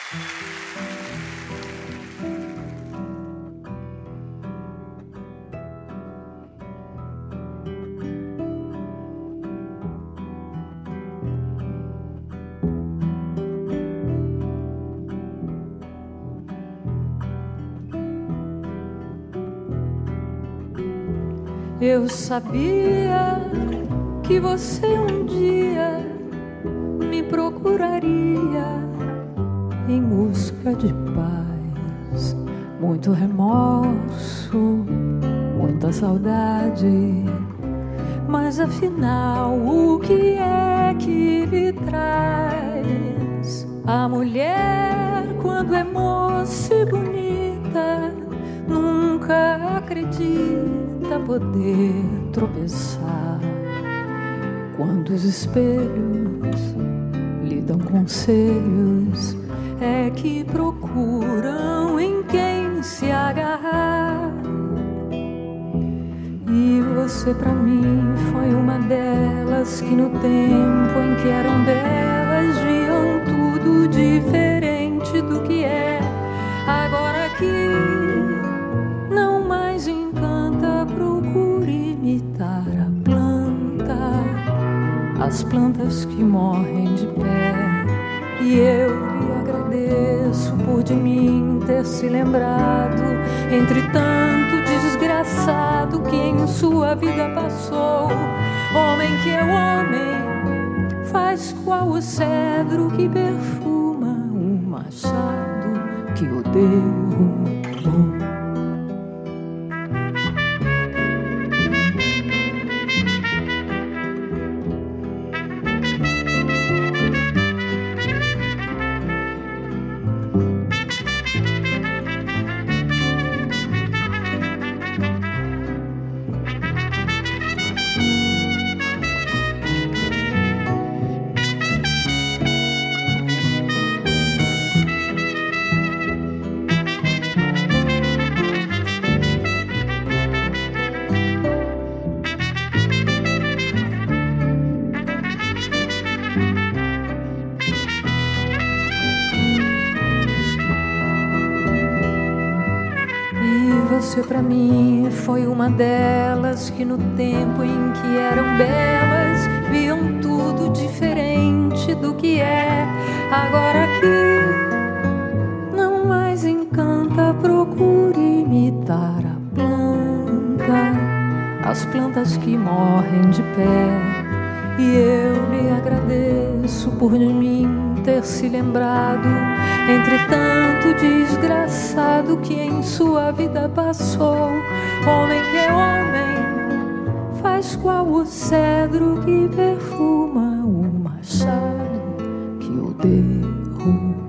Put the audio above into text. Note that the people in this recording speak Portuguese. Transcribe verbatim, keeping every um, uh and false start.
Eu sabia que você um dia me procuraria em busca de paz, muito remorso, muita saudade. Mas afinal, o que é que lhe traz? A mulher, quando é moça e bonita, nunca acredita poder tropeçar. Quando os espelhos lhe dão conselhos, é que procuram em quem se agarrar. E você pra mim foi uma delas que no tempo em que eram belas viam tudo diferente do que é. Agora que não mais encanta, procure imitar a planta, as plantas que morrem de pé. E eu lhe agradeço por de mim ter se lembrado, entre tanto desgraçado que em sua vida passou. Homem que é homem, faz qual o cedro que perfuma o machado que o derrubou. Você pra mim foi uma delas que no tempo em que eram belas viam tudo diferente do que é. Agora que não mais encanta, procure imitar a planta, as plantas que morrem de pé. E eu lhe agradeço por de mim ter se lembrado, entre tanto desgraçado que em sua vida passou. Homem que é homem, faz qual o cedro que perfuma o machado que o derruba.